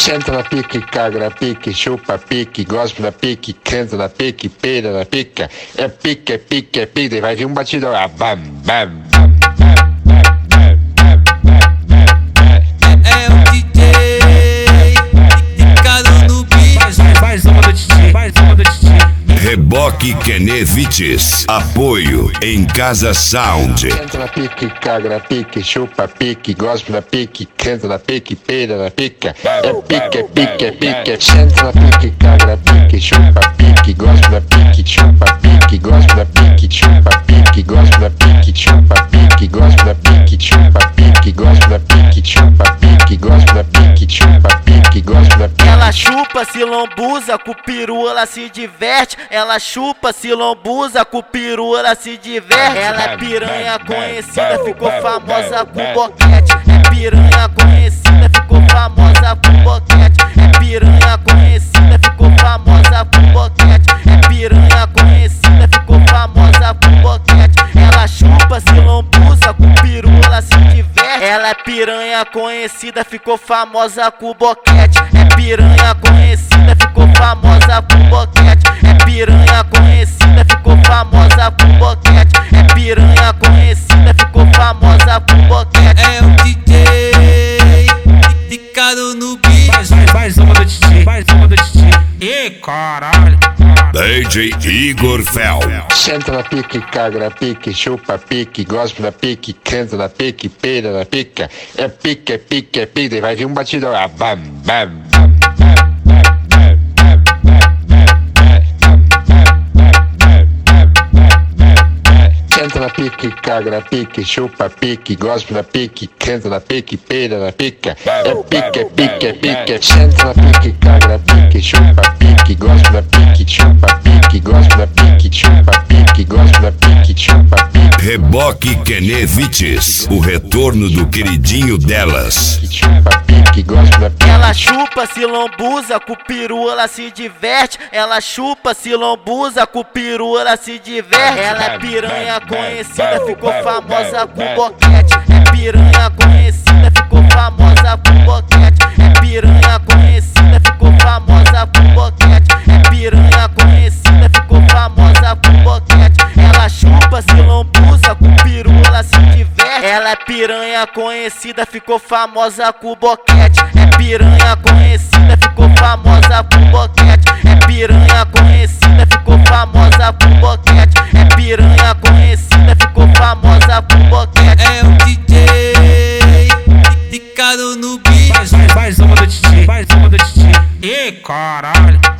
Senta na pique, caga na pique, chupa pique, gospe na pique, canta na pique, peida na pica. É pique, é pique, é pique, vai vir um batidão. Ah, bam, bam, bam, é o DJ ligado no beat. Mais uma do Titi, mais uma do Titi. Reboque Kenevites. Apoio em Casa Sound. senta na pique, caga na pique, chupa pique, gospe na pique, canta na pique, peida na pica. É pique, é pique, é pique. Senta na pique, caga na pique, chupa pique, gospe na pique, chupa pique, gospe na pique, chupa pique, gospe na pique, chupa pique, gospe na pique, chupa pique, gospe na pique, chupa pique, gospe na pique, chupa pique, gospe na pique. Ela chupa, se lambuza, com o peru ela se diverte. Ela chupa, se lambuza, com o peru ela se diverte. Ela é piranha conhecida, ficou famosa com boquete. É piranha conhecida, ficou famosa com boquete. É piranha conhecida, ficou famosa com boquete. É piranha conhecida, ficou famosa com boquete. Ela chupa, se lambuza, com o peru ela se diverte. Ela é piranha conhecida, ficou famosa com boquete. É piranha conhecida, ficou famosa com boquete. É piranha conhecida, ficou famosa com boquete. É piranha conhecida, ficou famosa com boquete. É o DJ ligado no beat. Mais uma do Titi, mais uma do Titi. Ih, caralho. DJ Igor Fel. Senta na pique, caga na pique, chupa pique, gospe na pique, canta na pique, peida na pica. É pique, é pique, é pique, vai vir um batidão. Ah, bam, bam, bam. Senta na pique, caga na pique, chupa pique, gospe na pique, canta na pique, peida na pica. É pique, é pique, é pique. Senta na pique, caga na pique, chupa pique, gospe na pique, chupa pique, gospe na pique, chupa pique, gospe na pique, chupa pique. Reboque Kenevites. O retorno do queridinho delas. Chupa pique, gospe na pique. Ela chupa, se lambuza, com o peru ela se diverte. Ela chupa, se lambuza, com o peru ela se diverte. Ela é piranha conhecida, ficou famosa com boquete. É piranha conhecida, ficou famosa com boquete. É piranha conhecida, ficou famosa com boquete. É piranha conhecida, ficou famosa com boquete. Ela chupa, se lambuza, com o peru ela se diverte. Ela é piranha conhecida, ficou famosa com boquete. É piranha conhecida, ficou famosa com boquete. É piranha conhecida, ficou famosa com boquete. É piranha conhecida, ficou famosa com boquete. É o DJ ligado no beat. Mais uma do Titi, mais uma do Titi. Ih, caralho.